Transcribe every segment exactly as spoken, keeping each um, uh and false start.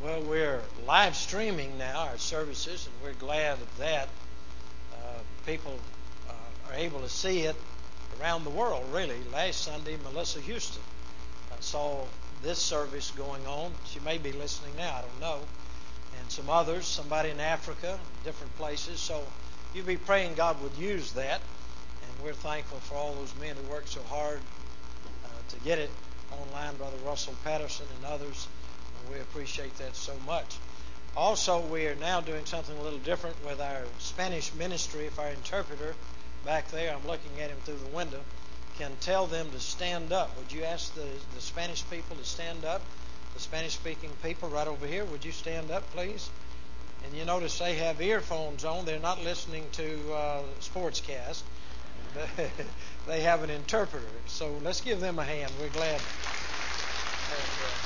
Well, we're live streaming now our services, and we're glad of that. Uh, people uh, are able to see it around the world, really. Last Sunday, Melissa Houston uh, saw this service going on. She may be listening now, I don't know. And some others, somebody in Africa, different places. So you'd be praying God would use that. And we're thankful for all those men who worked so hard uh, to get it online, Brother Russell Patterson and others. We appreciate that so much. Also, we are now doing something a little different with our Spanish ministry. If our interpreter back there, I'm looking at him through the window, can tell them to stand up. Would you ask the, the Spanish people to stand up? The Spanish-speaking people right over here, would you stand up, please? And you notice they have earphones on. They're not listening to uh, Sportscast. They have an interpreter. So let's give them a hand. We're glad. And, uh,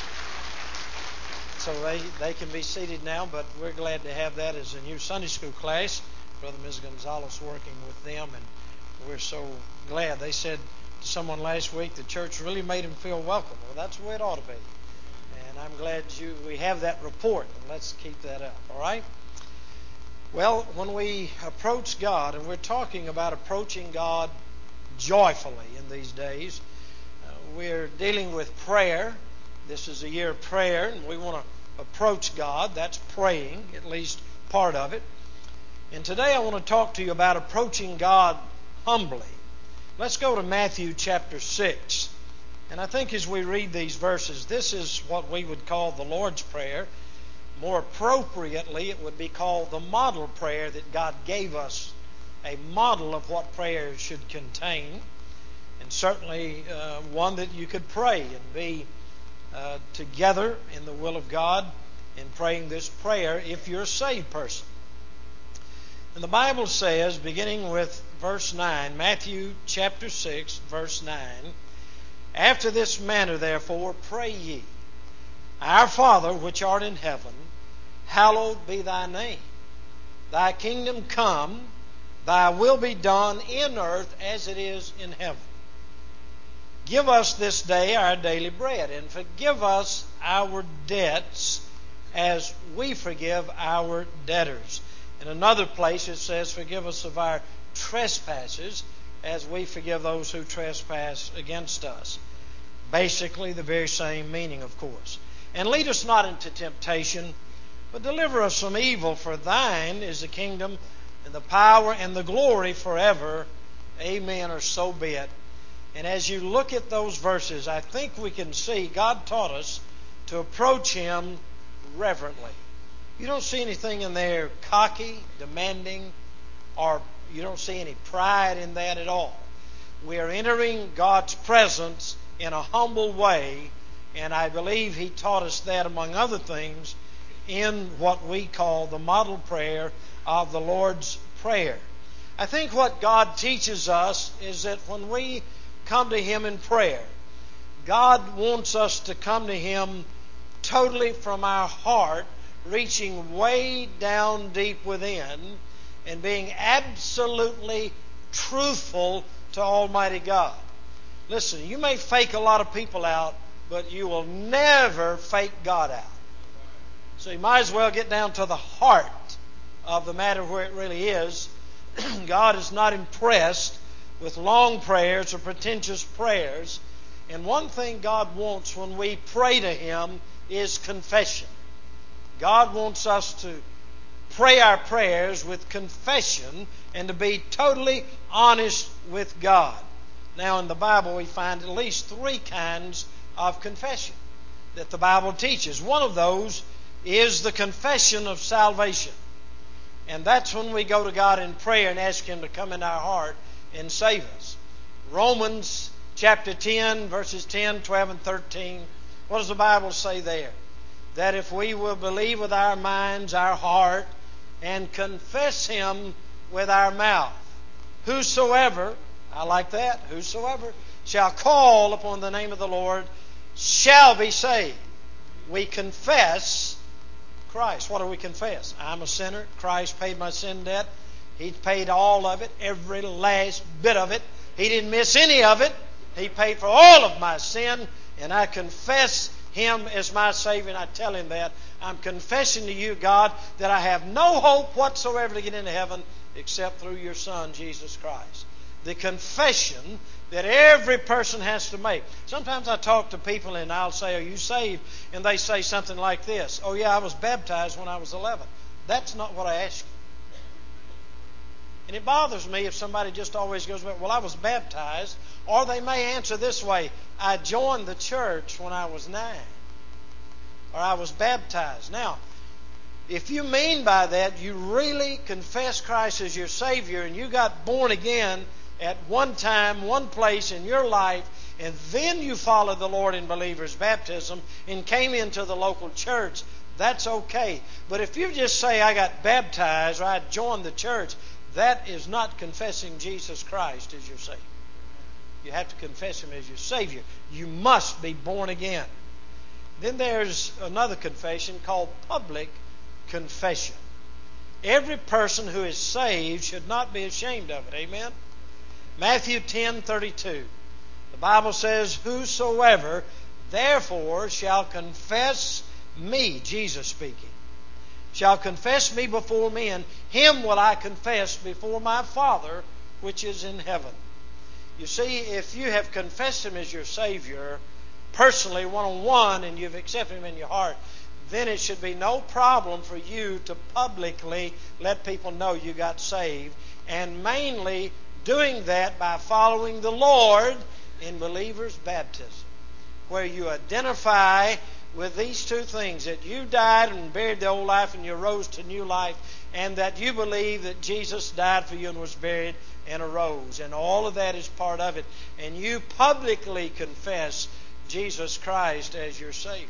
So they, they can be seated now, but we're glad to have that as a new Sunday school class. Brother Miz Gonzalez working with them, and we're so glad. They said to someone last week the church really made them feel welcome. Well, that's the way it ought to be. And I'm glad you we have that report, and let's keep that up, all right? Well, when we approach God, and we're talking about approaching God joyfully in these days, uh, we're dealing with prayer. This is a year of prayer, and we want to approach God. That's praying, at least part of it. And today I want to talk to you about approaching God humbly. Let's go to Matthew chapter six. And I think as we read these verses, this is what we would call the Lord's Prayer. More appropriately, it would be called the model prayer that God gave us, a model of what prayer should contain, and certainly uh, one that you could pray and be Uh, together in the will of God in praying this prayer if you're a saved person. And the Bible says, beginning with verse nine, Matthew chapter six, verse nine, "After this manner, therefore, pray ye, Our Father which art in heaven, hallowed be thy name. Thy kingdom come, thy will be done in earth as it is in heaven. Give us this day our daily bread, and forgive us our debts as we forgive our debtors." In another place it says, "Forgive us of our trespasses as we forgive those who trespass against us." Basically the very same meaning, of course. "And lead us not into temptation, but deliver us from evil. For thine is the kingdom and the power and the glory forever. Amen," or so be it. And as you look at those verses, I think we can see God taught us to approach Him reverently. You don't see anything in there cocky, demanding, or you don't see any pride in that at all. We are entering God's presence in a humble way, and I believe He taught us that, among other things, in what we call the model prayer of the Lord's Prayer. I think what God teaches us is that when we come to Him in prayer, God wants us to come to Him totally from our heart, reaching way down deep within and being absolutely truthful to Almighty God. Listen, you may fake a lot of people out, but you will never fake God out. So you might as well get down to the heart of the matter where it really is. God is not impressed with long prayers or pretentious prayers. And one thing God wants when we pray to Him is confession. God wants us to pray our prayers with confession and to be totally honest with God. Now in the Bible we find at least three kinds of confession that the Bible teaches. One of those is the confession of salvation. And that's when we go to God in prayer and ask Him to come in our heart and save us. Romans chapter ten, verses ten, twelve, and thirteen. What does the Bible say there? That if we will believe with our minds, our heart, and confess Him with our mouth, whosoever, I like that, whosoever shall call upon the name of the Lord shall be saved. We confess Christ. What do we confess? I'm a sinner. Christ paid my sin debt. He paid all of it, every last bit of it. He didn't miss any of it. He paid for all of my sin, and I confess Him as my Savior, and I tell Him that, I'm confessing to you, God, that I have no hope whatsoever to get into heaven except through your Son, Jesus Christ. The confession that every person has to make. Sometimes I talk to people and I'll say, are you saved? And they say something like this, oh yeah, I was baptized when I was eleven. That's not what I asked you. And it bothers me if somebody just always goes, well, I was baptized. Or they may answer this way, I joined the church when I was nine. Or I was baptized. Now, if you mean by that, you really confess Christ as your Savior and you got born again at one time, one place in your life, and then you followed the Lord in believer's baptism and came into the local church, that's okay. But if you just say, I got baptized or I joined the church, that is not confessing Jesus Christ as your Savior. You have to confess Him as your Savior. You must be born again. Then there's another confession called public confession. Every person who is saved should not be ashamed of it. Amen? Matthew ten thirty-two. The Bible says, whosoever therefore shall confess me, Jesus speaking, shall confess me before men, him will I confess before my Father which is in heaven. You see, if you have confessed Him as your Savior, personally, one-on-one, and you've accepted Him in your heart, then it should be no problem for you to publicly let people know you got saved, and mainly doing that by following the Lord in believer's baptism, where you identify with these two things, that you died and buried the old life and you rose to new life, and that you believe that Jesus died for you and was buried and arose. And all of that is part of it. And you publicly confess Jesus Christ as your Savior.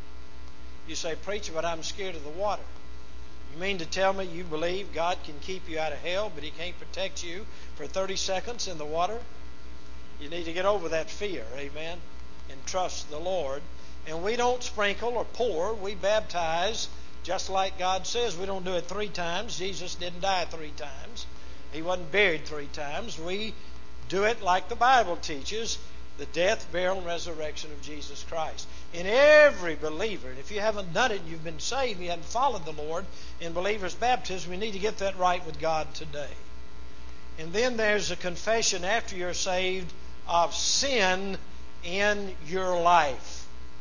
You say, preacher, but I'm scared of the water. You mean to tell me you believe God can keep you out of hell, but He can't protect you for thirty seconds in the water? You need to get over that fear, amen, and trust the Lord. And we don't sprinkle or pour. We baptize just like God says. We don't do it three times. Jesus didn't die three times. He wasn't buried three times. We do it like the Bible teaches, the death, burial, and resurrection of Jesus Christ. In every believer, and if you haven't done it and you've been saved, you haven't followed the Lord in believer's baptism, we need to get that right with God today. And then there's a confession after you're saved of sin in your life.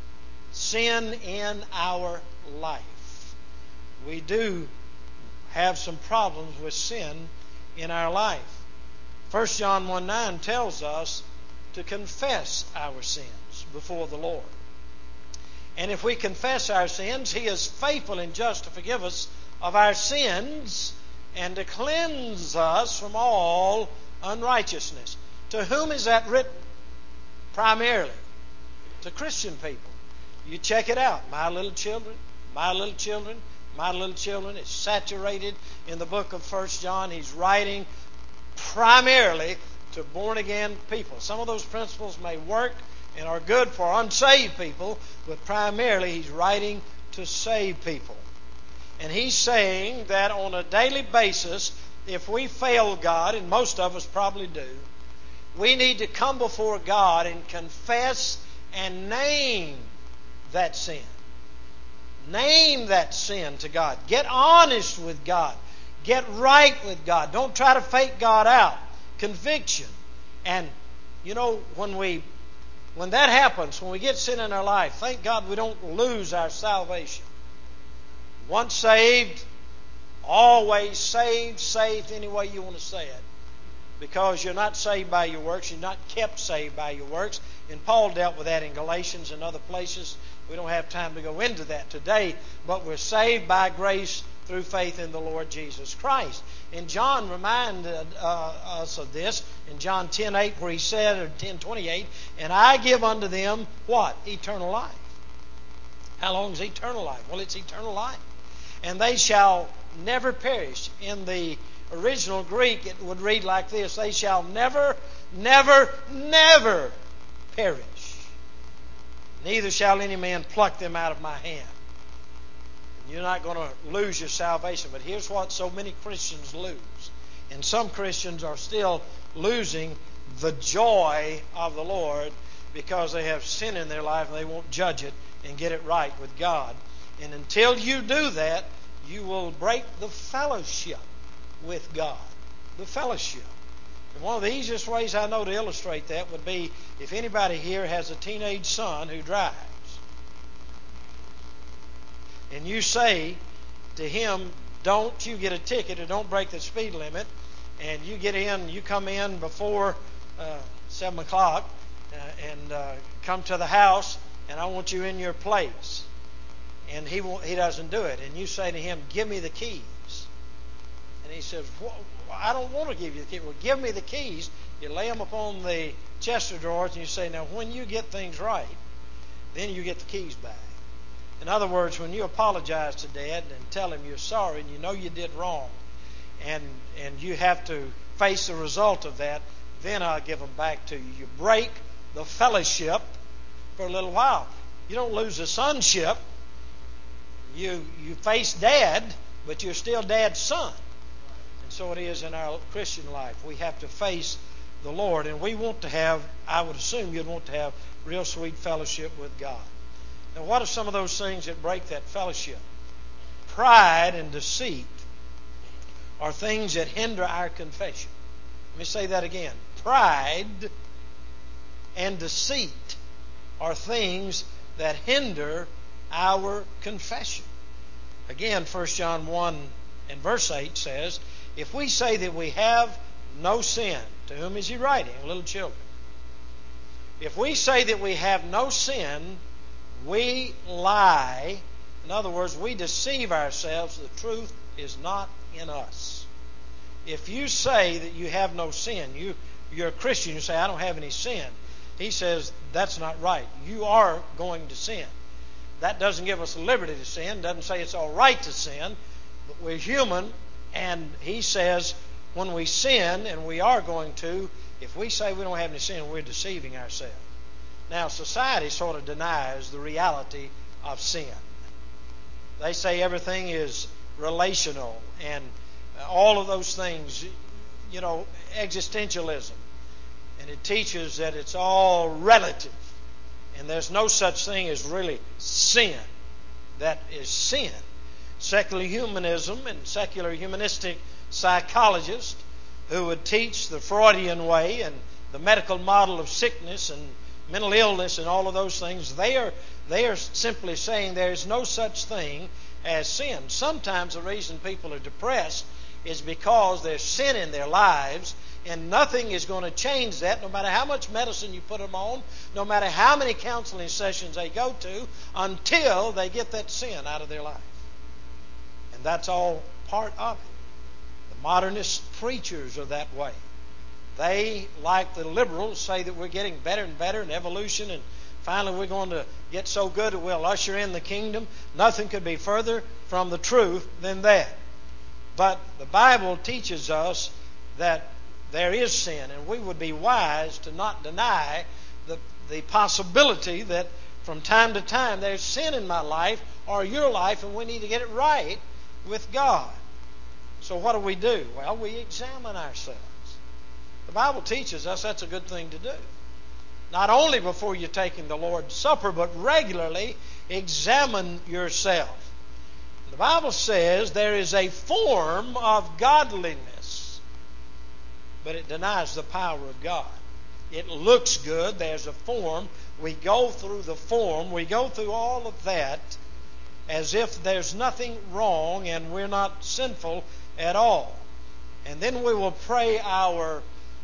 Sin in our life. We do have some problems with sin in our life. First John one nine tells us to confess our sins before the Lord. And if we confess our sins, He is faithful and just to forgive us of our sins and to cleanse us from all unrighteousness. To whom is that written? Primarily to Christian people. You check it out. My little children, my little children, my little children. It's saturated in the book of First John. He's writing primarily to born-again people. Some of those principles may work and are good for unsaved people, but primarily he's writing to saved people. And he's saying that on a daily basis, if we fail God, and most of us probably do, we need to come before God and confess and name that sin. Name that sin to God. Get honest with God. Get right with God. Don't try to fake God out. Conviction. And, you know, when we when that happens, when we get sin in our life, thank God we don't lose our salvation. Once saved, always saved, saved any way you want to say it. Because you're not saved by your works. You're not kept saved by your works. And Paul dealt with that in Galatians and other places. We don't have time to go into that today. But we're saved by grace through faith in the Lord Jesus Christ. And John reminded uh, us of this in John ten eight, where he said, or ten twenty-eight, and I give unto them what? Eternal life. How long is eternal life? Well, it's eternal life. And they shall never perish. In the original Greek, it would read like this: they shall never, never, never perish. Neither shall any man pluck them out of my hand. You're not going to lose your salvation. But here's what so many Christians lose. And some Christians are still losing the joy of the Lord because they have sin in their life and they won't judge it and get it right with God. And until you do that, you will break the fellowship with God. The fellowship. And one of the easiest ways I know to illustrate that would be if anybody here has a teenage son who drives. And you say to him, don't you get a ticket or don't break the speed limit. And you get in, you come in before uh, seven o'clock uh, and uh, come to the house, and I want you in your place. And he won't, he doesn't do it. And you say to him, give me the keys. And he says, well, I don't want to give you the keys. Well, give me the keys. You lay them upon the chest of drawers, and you say, now, when you get things right, then you get the keys back. In other words, when you apologize to Dad and tell him you're sorry and you know you did wrong, and and you have to face the result of that, then I'll give them back to you. You break the fellowship for a little while. You don't lose the sonship. You you face Dad, but you're still Dad's son. And so it is in our Christian life. We have to face the Lord, and we want to have, I would assume you'd want to have real sweet fellowship with God. Now, what are some of those things that break that fellowship? Pride and deceit are things that hinder our confession. Let me say that again. Pride and deceit are things that hinder our confession. Again, First John one and verse eight says, if we say that we have no sin, to whom is he writing? Little children. If we say that we have no sin, we lie. In other words, we deceive ourselves. The truth is not in us. If you say that you have no sin, you, you're a Christian, you say, I don't have any sin. He says, that's not right. You are going to sin. That doesn't give us liberty to sin. Doesn't say it's all right to sin. But we're human, and he says when we sin, and we are going to, if we say we don't have any sin, we're deceiving ourselves. Now, society sort of denies the reality of sin. They say everything is relational and all of those things, you know, existentialism. And it teaches that it's all relative. And there's no such thing as really sin. That is sin. Secular humanism and secular humanistic psychologists who would teach the Freudian way and the medical model of sickness and mental illness and all of those things, they are they are simply saying there is no such thing as sin. Sometimes the reason people are depressed is because there's sin in their lives, and nothing is going to change that, no matter how much medicine you put them on, no matter how many counseling sessions they go to, until they get that sin out of their life. And that's all part of it. The modernist preachers are that way. They, like the liberals, say that we're getting better and better in evolution, and finally we're going to get so good that we'll usher in the kingdom. Nothing could be further from the truth than that. But the Bible teaches us that there is sin, and we would be wise to not deny the, the possibility that from time to time there's sin in my life or your life, and we need to get it right with God. So what do we do? Well, we examine ourselves. The Bible teaches us that's a good thing to do. Not only before you're taking the Lord's Supper, but regularly examine yourself. The Bible says there is a form of godliness, but it denies the power of God. It looks good. There's a form. We go through the form. We go through all of that as if there's nothing wrong and we're not sinful at all. And then we will pray our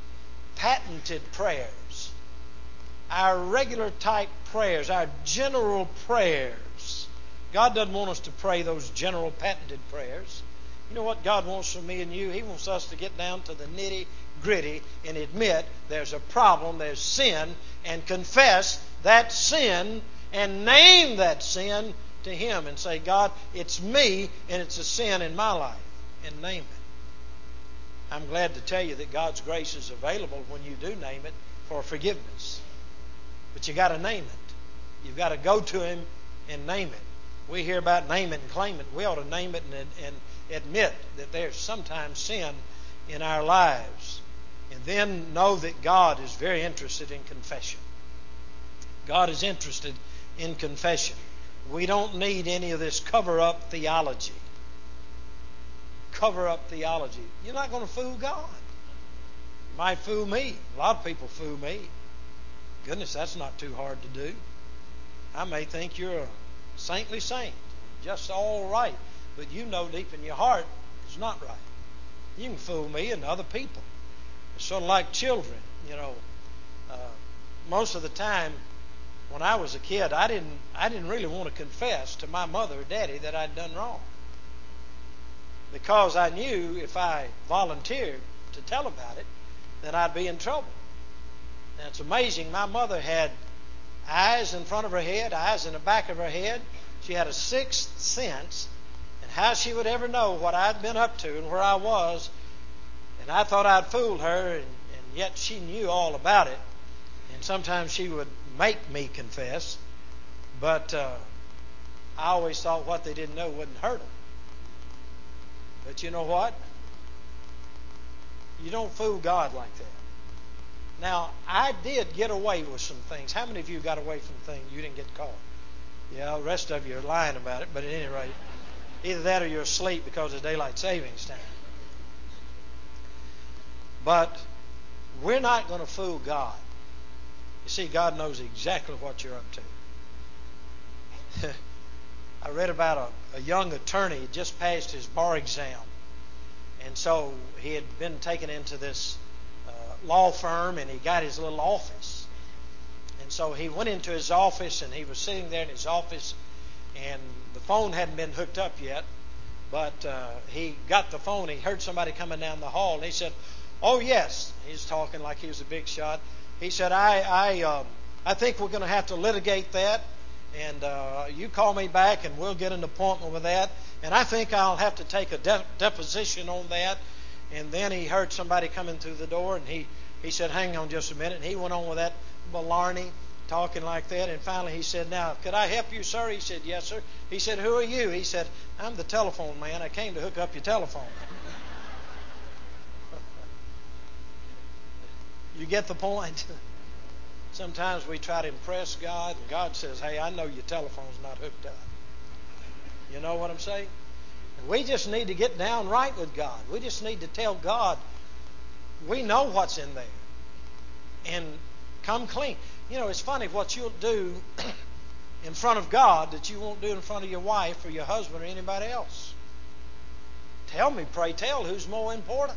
patented prayers, our regular type prayers, our general prayers. God doesn't want us to pray those general patented prayers. You know what God wants from me and you? He wants us to get down to the nitty gritty and admit there's a problem, there's sin, and confess that sin and name that sin to Him and say, God, it's me and it's a sin in my life, and name it. I'm glad to tell you that God's grace is available when you do name it for forgiveness. But you got to name it. You've got to go to Him and name it. We hear about name it and claim it. We ought to name it and, and admit that there's sometimes sin in our lives. And then know that God is very interested in confession. God is interested in confession. We don't need any of this cover-up theology. Cover-up theology. You're not going to fool God. You might fool me. A lot of people fool me. Goodness, that's not too hard to do. I may think you're a saintly saint, just all right, but you know deep in your heart it's not right. You can fool me and other people. It's sort of like children, you know. Uh, most of the time, when I was a kid, I didn't I didn't really want to confess to my mother or daddy that I'd done wrong, because I knew if I volunteered to tell about it, then I'd be in trouble. Now, it's amazing. My mother had eyes in front of her head, eyes in the back of her head. She had a sixth sense, and how she would ever know what I'd been up to and where I was. And I thought I'd fooled her, and, and yet she knew all about it. And sometimes she would make me confess, but uh, I always thought what they didn't know wouldn't hurt them. But you know what? You don't fool God like that. Now, I did get away with some things. How many of you got away from things you didn't get caught? Yeah, the rest of you are lying about it, but at any rate, either that or you're asleep because of daylight savings time. But we're not going to fool God. You see, God knows exactly what you're up to. I read about a, a young attorney who just passed his bar exam. And so he had been taken into this uh, law firm, and he got his little office. And so he went into his office, and he was sitting there in his office, and the phone hadn't been hooked up yet. But uh, he got the phone. He heard somebody coming down the hall, and he said, "Oh, yes." He's talking like he was a big shot. He said, I I, um, I think we're going to have to litigate that, and uh, you call me back, and we'll get an appointment with that. And I think I'll have to take a de- deposition on that. And then he heard somebody coming through the door, and he, he said, "Hang on just a minute." And he went on with that malarney, talking like that. And finally he said, "Now, could I help you, sir?" He said, "Yes, sir." He said, "Who are you?" He said, "I'm the telephone man. I came to hook up your telephone." You get the point? Sometimes we try to impress God, and God says, "Hey, I know your telephone's not hooked up." You know what I'm saying? And we just need to get down right with God. We just need to tell God we know what's in there and come clean. You know, it's funny what you'll do in front of God that you won't do in front of your wife or your husband or anybody else. Tell me, pray tell, who's more important?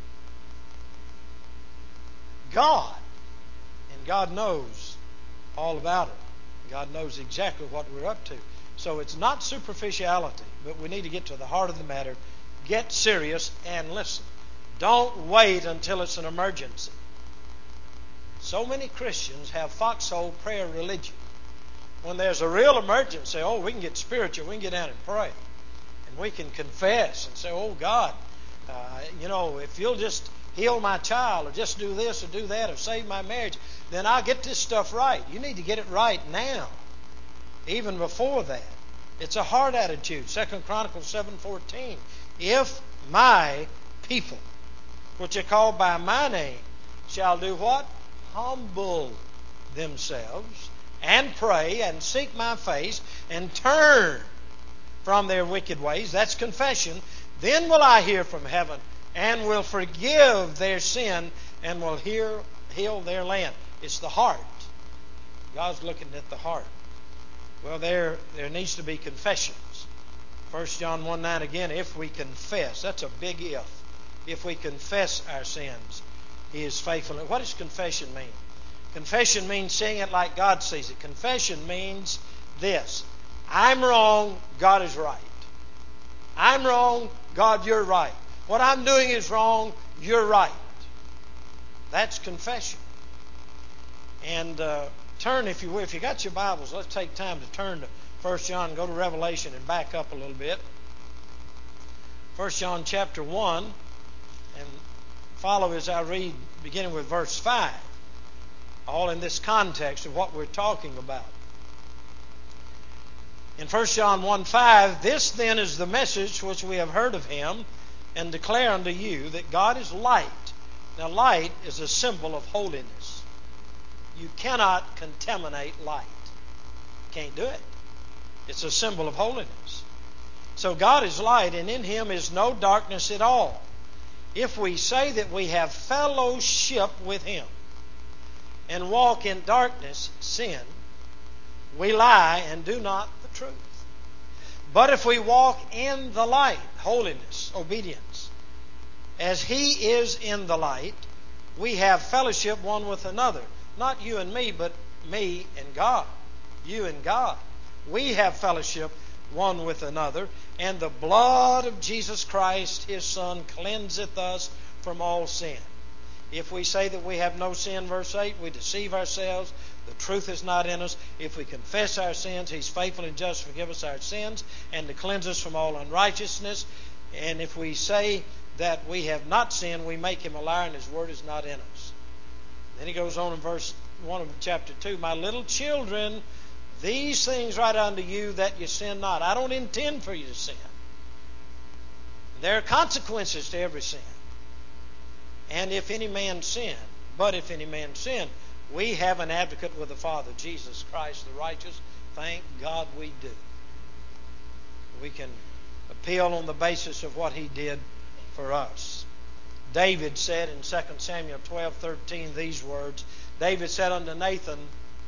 God. And God knows all about it. God knows exactly what we're up to. So it's not superficiality, but we need to get to the heart of the matter. Get serious and listen. Don't wait until it's an emergency. So many Christians have foxhole prayer religion. When there's a real emergency, oh, we can get spiritual. We can get down and pray. And we can confess and say, "Oh, God, uh, you know, if you'll just heal my child or just do this or do that or save my marriage, then I'll get this stuff right." You need to get it right now, even before that. It's a heart attitude. Second Chronicles seven fourteen. "If my people, which are called by my name, shall do what? Humble themselves and pray and seek my face and turn from their wicked ways," that's confession, "then will I hear from heaven and will forgive their sin and will hear, heal their land." It's the heart. God's looking at the heart. Well, there, there needs to be confessions. First John one nine again, if we confess, that's a big if. If we confess our sins, He is faithful. What does confession mean? Confession means saying it like God sees it. Confession means this: I'm wrong, God is right. I'm wrong, God, you're right. What I'm doing is wrong, you're right. That's confession. And uh, turn, if you will, if you got your Bibles, let's take time to turn to First John, go to Revelation and back up a little bit. First John chapter one, and follow as I read, beginning with verse five. All in this context of what we're talking about. In First John one five, "This then is the message which we have heard of Him, and declare unto you, that God is light." Now, light is a symbol of holiness. You cannot contaminate light. Can't do it. It's a symbol of holiness. So God is light, and in Him is no darkness at all. If we say that we have fellowship with Him and walk in darkness, sin, we lie and do not the truth. But if we walk in the light, holiness, obedience, as He is in the light, we have fellowship one with another. Not you and me, but me and God. You and God. We have fellowship one with another, and the blood of Jesus Christ, His Son, cleanseth us from all sin. If we say that we have no sin, verse eight, we deceive ourselves. The truth is not in us. If we confess our sins, He's faithful and just to forgive us our sins and to cleanse us from all unrighteousness. And if we say that we have not sinned, we make Him a liar, and His word is not in us. Then He goes on in verse one of chapter two, my little children, these things write unto you that you sin not. I don't intend for you to sin. There are consequences to every sin. And if any man sin, but if any man sin, we have an advocate with the Father, Jesus Christ the righteous. Thank God we do. We can appeal on the basis of what He did for us. David said in Second Samuel twelve thirteen these words. David said unto Nathan,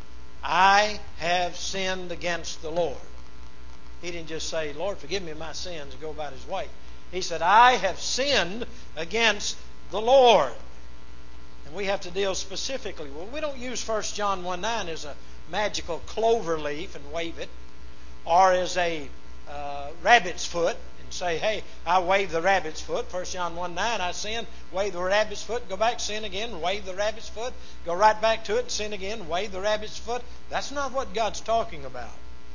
I have sinned against the Lord. He didn't just say, Lord, forgive me my sins, and go about his way. He said, I have sinned against the Lord. And we have to deal specifically. Well, we don't use First John one nine as a magical clover leaf and wave it, or as a uh, rabbit's foot and say, hey, I wave the rabbit's foot. First John one nine, I sin, wave the rabbit's foot, go back, sin again, wave the rabbit's foot, go right back to it and sin again, wave the rabbit's foot. That's not what God's talking about.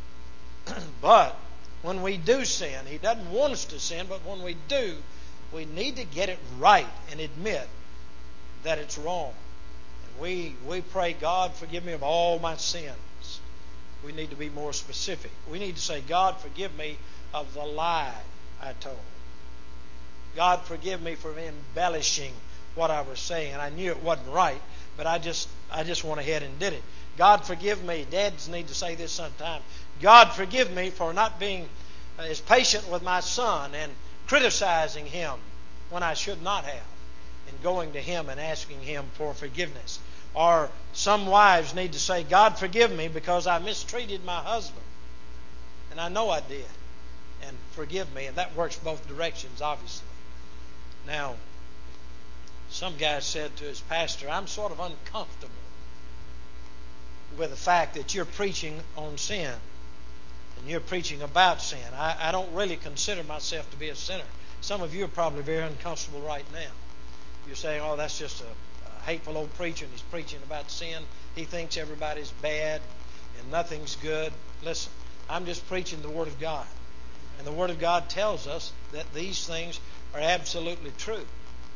But when we do sin, He doesn't want us to sin, but when we do, we need to get it right and admit that it's wrong. And we, we pray, God, forgive me of all my sins. We need to be more specific. We need to say, God, forgive me of the lie I told. God, forgive me for embellishing what I was saying. And I knew it wasn't right, but I just I just went ahead and did it. God, forgive me. Dads need to say this sometime. God, forgive me for not being as patient with my son and criticizing him when I should not have, and going to Him and asking Him for forgiveness. Or some wives need to say, God, forgive me because I mistreated my husband. And I know I did. And forgive me. And that works both directions, obviously. Now, some guy said to his pastor, I'm sort of uncomfortable with the fact that you're preaching on sin. And you're preaching about sin. I, I don't really consider myself to be a sinner. Some of you are probably very uncomfortable right now. You're saying, oh, that's just a, a hateful old preacher and he's preaching about sin. He thinks everybody's bad and nothing's good. Listen, I'm just preaching the Word of God. And the Word of God tells us that these things are absolutely true.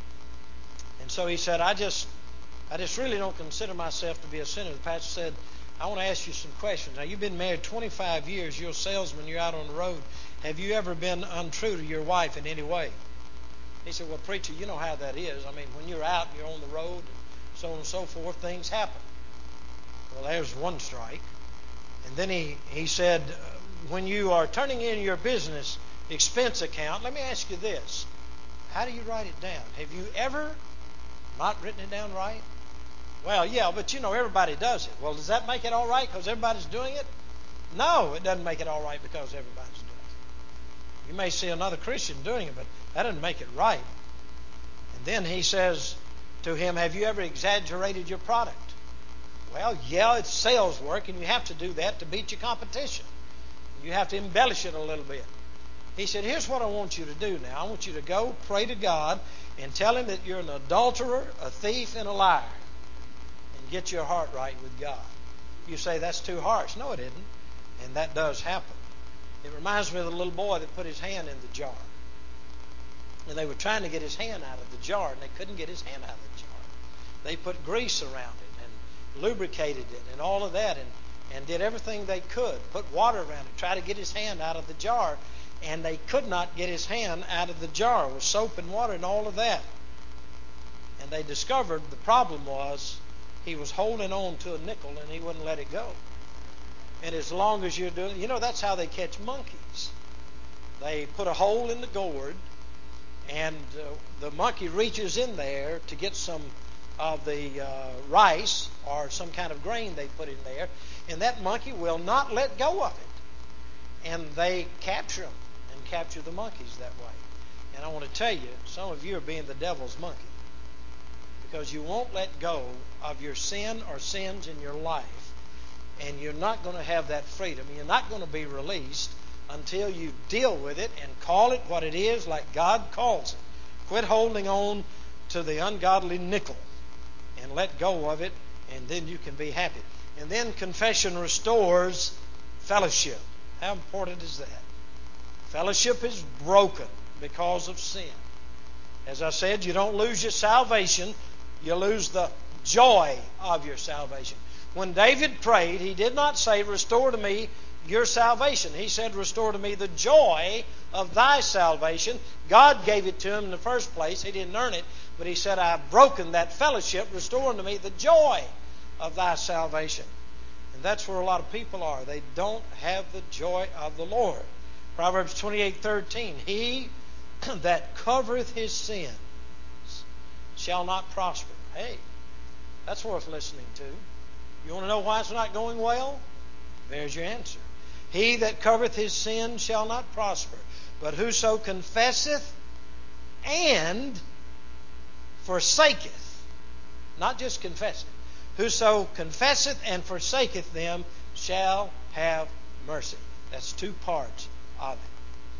And so he said, I just I just really don't consider myself to be a sinner. The pastor said, I want to ask you some questions. Now, you've been married twenty-five years. You're a salesman. You're out on the road. Have you ever been untrue to your wife in any way? He said, well, preacher, you know how that is. I mean, when you're out and you're on the road and so on and so forth, things happen. Well, there's one strike. And then he, he said, when you are turning in your business expense account, let me ask you this. How do you write it down? Have you ever not written it down right? Well, yeah, but you know, everybody does it. Well, does that make it all right because everybody's doing it? No, it doesn't make it all right because everybody's doing it. You may see another Christian doing it, but that doesn't make it right. And then he says to him, have you ever exaggerated your product? Well, yeah, it's sales work, and you have to do that to beat your competition. You have to embellish it a little bit. He said, here's what I want you to do now. I want you to go pray to God and tell Him that you're an adulterer, a thief, and a liar. And get your heart right with God. You say, that's too harsh. No, it isn't. And that does happen. It reminds me of the little boy that put his hand in the jar. And they were trying to get his hand out of the jar, and they couldn't get his hand out of the jar. They put grease around it and lubricated it and all of that, and, and did everything they could. Put water around it, try to get his hand out of the jar. And they could not get his hand out of the jar with soap and water and all of that. And they discovered the problem was he was holding on to a nickel and he wouldn't let it go. And as long as you're doing, you know, that's how they catch monkeys. They put a hole in the gourd, and uh, the monkey reaches in there to get some of the uh, rice or some kind of grain they put in there, and that monkey will not let go of it. And they capture them and capture the monkeys that way. And I want to tell you, some of you are being the devil's monkey, because you won't let go of your sin or sins in your life, and you're not going to have that freedom. You're not going to be released until you deal with it and call it what it is, like God calls it. Quit holding on to the ungodly nickel and let go of it, and then you can be happy. And then confession restores fellowship. How important is that? Fellowship is broken because of sin. As I said, you don't lose your salvation, you lose the joy of your salvation. When David prayed, he did not say, "Restore to me your salvation." He said, "Restore to me the joy of thy salvation." God gave it to him in the first place. He didn't earn it, but he said, "I've broken that fellowship. Restore to me the joy of thy salvation." And that's where a lot of people are. They don't have the joy of the Lord. Proverbs twenty-eight thirteen, "He that covereth his sins shall not prosper." Hey, that's worth listening to. You want to know why it's not going well? There's your answer. "He that covereth his sin shall not prosper, but whoso confesseth and forsaketh," not just confesseth, "whoso confesseth and forsaketh them shall have mercy." That's two parts of it.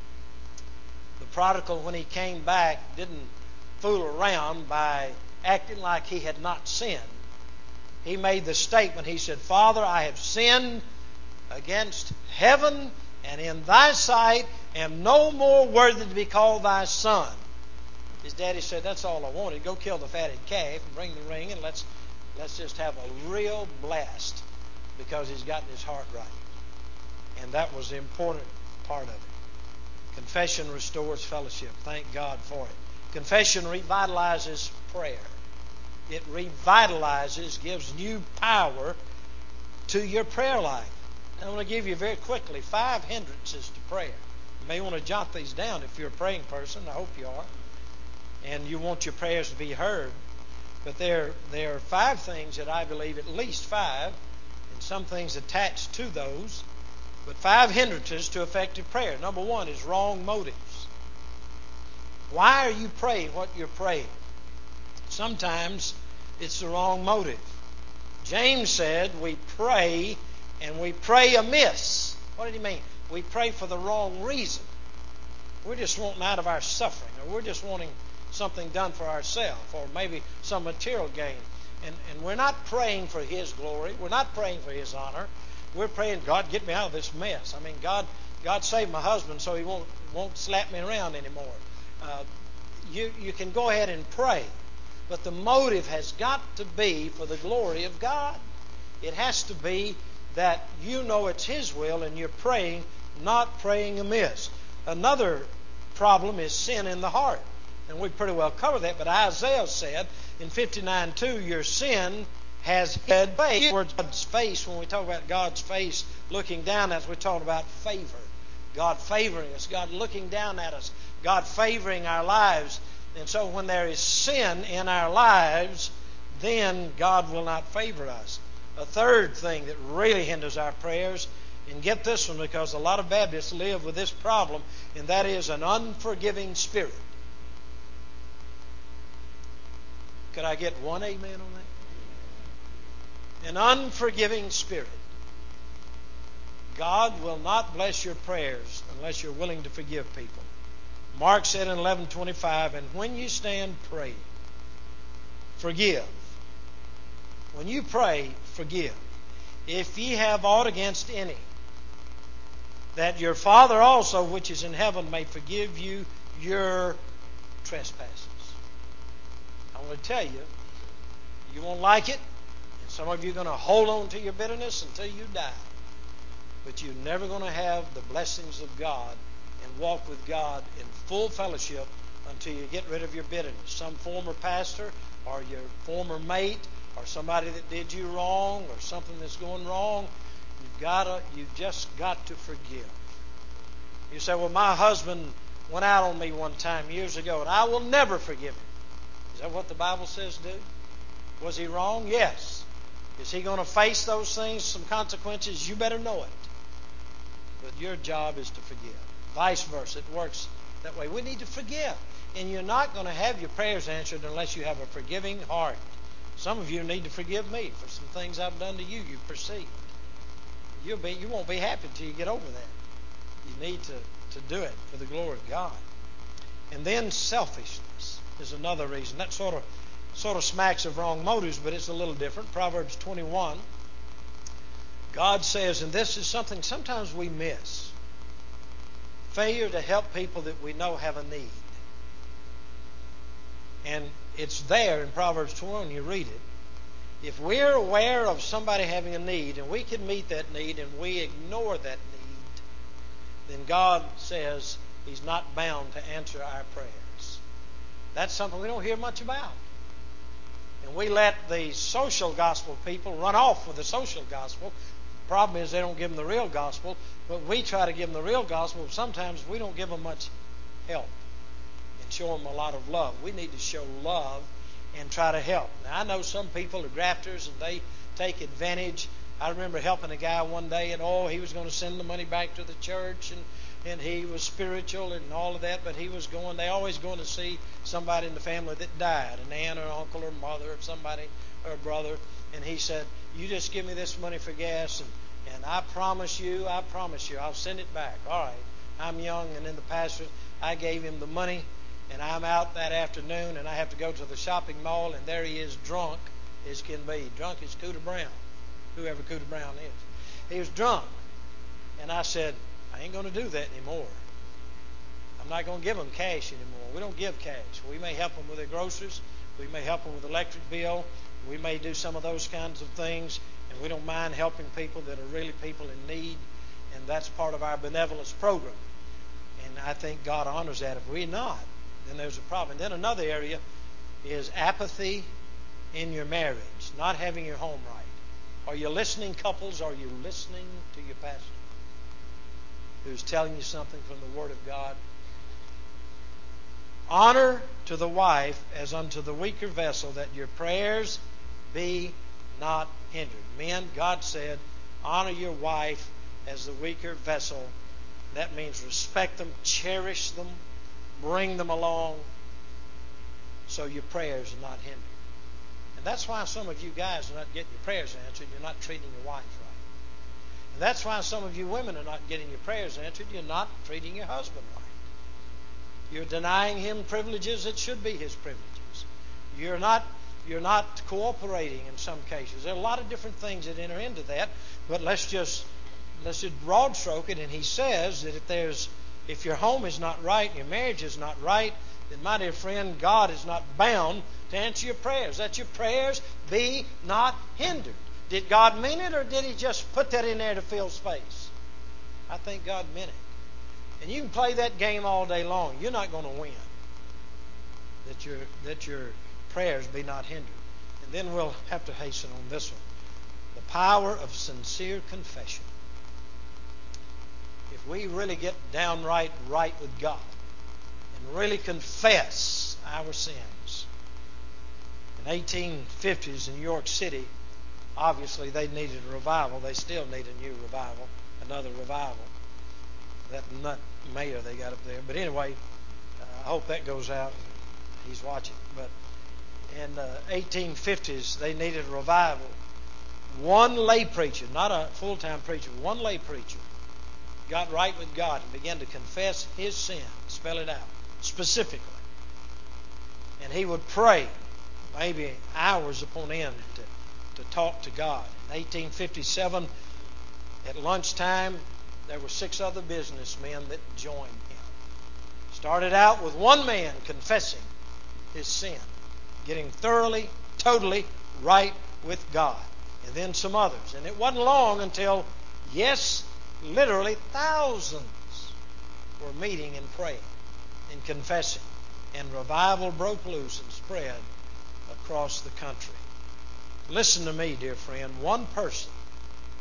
The prodigal, when he came back, didn't fool around by acting like he had not sinned. He made the statement. He said, "Father, I have sinned against heaven and in thy sight, am no more worthy to be called thy son." His daddy said, "That's all I wanted. Go kill the fatted calf and bring the ring, and let's let's just have a real blast," because he's gotten his heart right. And that was the important part of it. Confession restores fellowship. Thank God for it. Confession revitalizes prayer. It revitalizes, gives new power to your prayer life. I want to give you very quickly five hindrances to prayer. You may want to jot these down if you're a praying person. I hope you are. And you want your prayers to be heard. But there, there are five things that I believe, at least five, and some things attached to those, but five hindrances to effective prayer. Number one is wrong motives. Why are you praying what you're praying? Sometimes it's the wrong motive. James said we pray and we pray amiss. What did he mean? We pray for the wrong reason. We're just wanting out of our suffering, or we're just wanting something done for ourselves, or maybe some material gain. And, and we're not praying for His glory. We're not praying for His honor. We're praying, "God, get me out of this mess." I mean, God, God save my husband so he won't won't slap me around anymore. Uh, you you can go ahead and pray, but the motive has got to be for the glory of God. It has to be that you know it's His will and you're praying, not praying amiss. Another problem is sin in the heart. And we pretty well covered that, but Isaiah said in fifty-nine two, "Your sin has hid face." God's face, when we talk about God's face looking down at us, we're talking about favor. God favoring us, God looking down at us, God favoring our lives. And so when there is sin in our lives, then God will not favor us. A third thing that really hinders our prayers, and get this one because a lot of Baptists live with this problem, and that is an unforgiving spirit. Could I get one amen on that? An unforgiving spirit. God will not bless your prayers unless you're willing to forgive people. Mark said in eleven twenty-five, "And when you stand praying, forgive." When you pray, forgive. "If ye have aught against any, that your Father also which is in heaven may forgive you your trespasses." I want to tell you, you won't like it, and some of you are going to hold on to your bitterness until you die. But you're never going to have the blessings of God and walk with God in full fellowship until you get rid of your bitterness. Some former pastor or your former mate or somebody that did you wrong or something that's going wrong, You've gotta, you've just got to forgive. You say, well, my husband went out on me one time years ago, and I will never forgive him. Is that what the Bible says do? Was he wrong? Yes. Is he going to face those things, some consequences? You better know it. But your job is to forgive. Vice versa. It works that way. We need to forgive. And you're not going to have your prayers answered unless you have a forgiving heart. Some of you need to forgive me for some things I've done to you you perceived. You'll be, you won't be happy until you get over that. You need to, to do it for the glory of God. And then selfishness is another reason. That sort of sort of smacks of wrong motives, but it's a little different. Proverbs twenty-one. God says, and this is something sometimes we miss, failure to help people that we know have a need. And it's there in Proverbs twenty-one, you read it. If we're aware of somebody having a need and we can meet that need and we ignore that need, then God says He's not bound to answer our prayers. That's something we don't hear much about. And we let the social gospel people run off with the social gospel. The problem is they don't give them the real gospel, but we try to give them the real gospel. Sometimes we don't give them much help and show them a lot of love. We need to show love and try to help. Now, I know some people are grafters and they take advantage. I remember helping a guy one day, and oh, he was going to send the money back to the church, and, and he was spiritual and all of that, but he was going, they always going to see somebody in the family that died, an aunt or an uncle or mother or somebody or a brother, and he said, you just give me this money for gas, and, and I promise you, I promise you, I'll send it back. All right, I'm young and in the pastor, I gave him the money, and I'm out that afternoon, and I have to go to the shopping mall, and there he is drunk as can be. Drunk as Cooter Brown, whoever Cooter Brown is. He was drunk. And I said, I ain't going to do that anymore. I'm not going to give them cash anymore. We don't give cash. We may help them with their groceries. We may help them with the electric bill. We may do some of those kinds of things. And we don't mind helping people that are really people in need. And that's part of our benevolence program. And I think God honors that. If we're not, then there's a problem. And then another area is apathy in your marriage, not having your home right. Are you listening, couples? Are you listening to your pastor who's telling you something from the Word of God? Honor to the wife as unto the weaker vessel, that your prayers be not hindered. Men, God said, honor your wife as the weaker vessel. That means respect them, cherish them, bring them along so your prayers are not hindered. And that's why some of you guys are not getting your prayers answered. You're not treating your wife right. And that's why some of you women are not getting your prayers answered. You're not treating your husband right. You're denying him privileges that should be his privileges. You're not, you're not cooperating in some cases. There are a lot of different things that enter into that. But let's just let's just broad stroke it. And he says that if there's if your home is not right, your marriage is not right, then, my dear friend, God is not bound to answer your prayers. That your prayers be not hindered. Did God mean it, or did He just put that in there to fill space? I think God meant it. And you can play that game all day long. You're not going to win. That your, that your prayers be not hindered. And then we'll have to hasten on this one. The power of sincere confession. If we really get downright right with God, and really confess our sins. In the eighteen fifties in New York City, obviously they needed a revival. They still need a new revival, another revival. That nut mayor they got up there. But anyway, uh, I hope that goes out. He's watching. But in the eighteen fifties, they needed a revival. One lay preacher, not a full-time preacher, one lay preacher, got right with God and began to confess his sin, spell it out specifically. And he would pray maybe hours upon end to, to talk to God. In eighteen fifty-seven, at lunchtime, there were six other businessmen that joined him. Started out with one man confessing his sin, getting thoroughly, totally right with God. And then some others. And it wasn't long until, yes, literally thousands were meeting and praying and confessing. And revival broke loose and spread across the country. Listen to me, dear friend. One person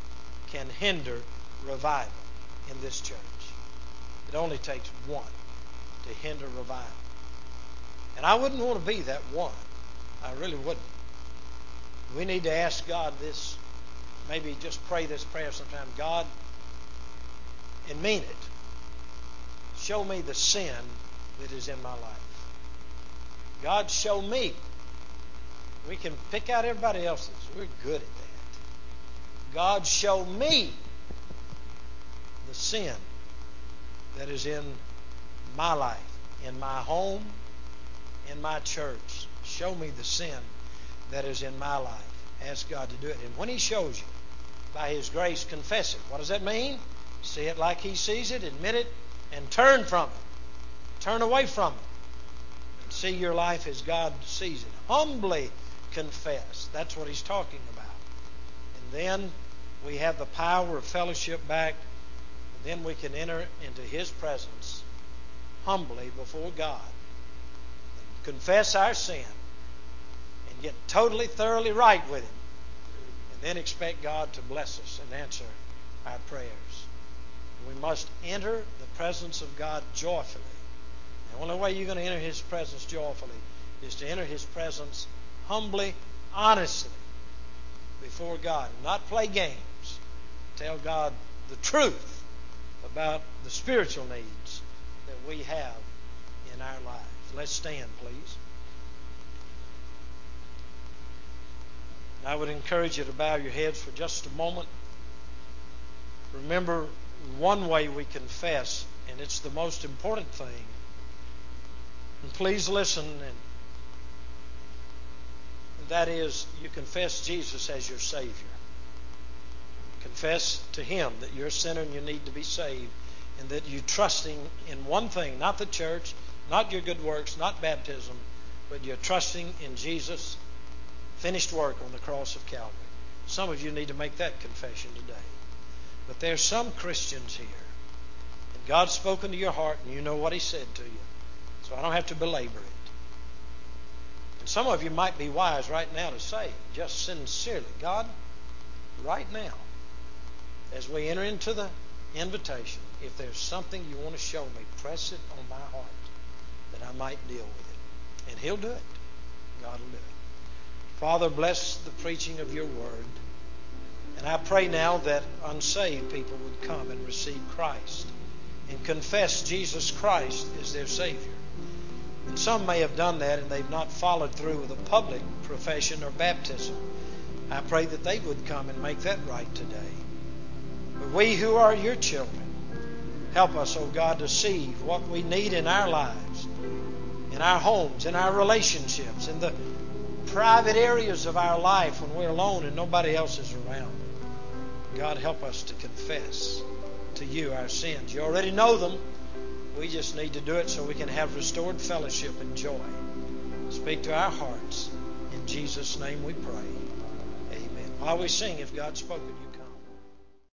can hinder revival in this church. It only takes one to hinder revival. And I wouldn't want to be that one. I really wouldn't. We need to ask God this, maybe just pray this prayer sometime. God, and mean it, show me the sin that is in my life. God, show me. We can pick out everybody else's. We're good at that. God, show me the sin that is in my life, in my home, in my church. Show me the sin that is in my life. Ask God to do it. And when He shows you, by His grace, confess it. What does that mean? See it like He sees it, admit it, and turn from it. Turn away from it. And see your life as God sees it. Humbly confess. That's what He's talking about. And then we have the power of fellowship back. And then we can enter into His presence humbly before God. And confess our sin. And get totally, thoroughly right with Him. And then expect God to bless us and answer our prayers. We must enter the presence of God joyfully. The only way you're going to enter His presence joyfully is to enter His presence humbly, honestly, before God. And not play games. Tell God the truth about the spiritual needs that we have in our lives. Let's stand, please. I would encourage you to bow your heads for just a moment. Remember one way we confess, and it's the most important thing. And please listen, and that is, you confess Jesus as your Savior. Confess to Him that you're a sinner and you need to be saved, and that you're trusting in one thing, not the church, not your good works, not baptism, but you're trusting in Jesus' finished work on the cross of Calvary. Some of you need to make that confession today. But there's some Christians here, and God's spoken to your heart, and you know what He said to you. So I don't have to belabor it. And some of you might be wise right now to say, just sincerely, God, right now, as we enter into the invitation, if there's something you want to show me, press it on my heart that I might deal with it. And He'll do it. God will do it. Father, bless the preaching of your word. And I pray now that unsaved people would come and receive Christ and confess Jesus Christ as their Savior. And some may have done that and they've not followed through with a public profession or baptism. I pray that they would come and make that right today. But we who are your children, help us, oh God, to see what we need in our lives, in our homes, in our relationships, in the private areas of our life when we're alone and nobody else is around. God, help us to confess to you our sins. You already know them. We just need to do it so we can have restored fellowship and joy. Speak to our hearts. In Jesus' name we pray. Amen. While we sing, if God's spoken, you